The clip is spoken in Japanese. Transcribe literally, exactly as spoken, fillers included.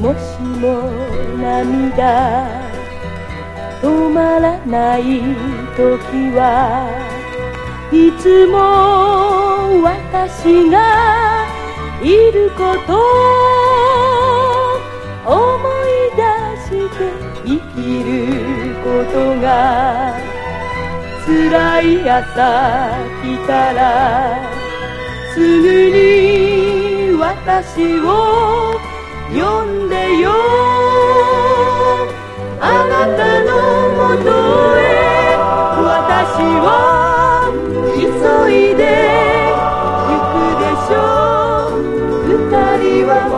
もしも涙止まらない時はいつも私がいること思い出して生きることが辛い朝来たらすぐに私を呼んでよあなたのもとへ私は急いで行くでしょう二人は